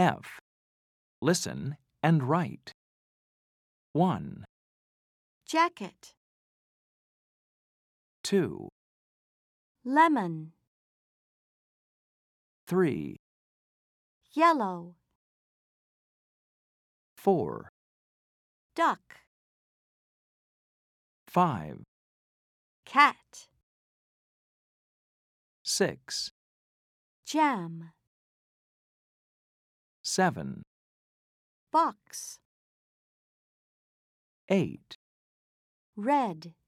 F. Listen and write. 1, jacket, 2, lemon, 3, yellow, 4, duck, 5, cat, 6, jam, 7, box, 8, red.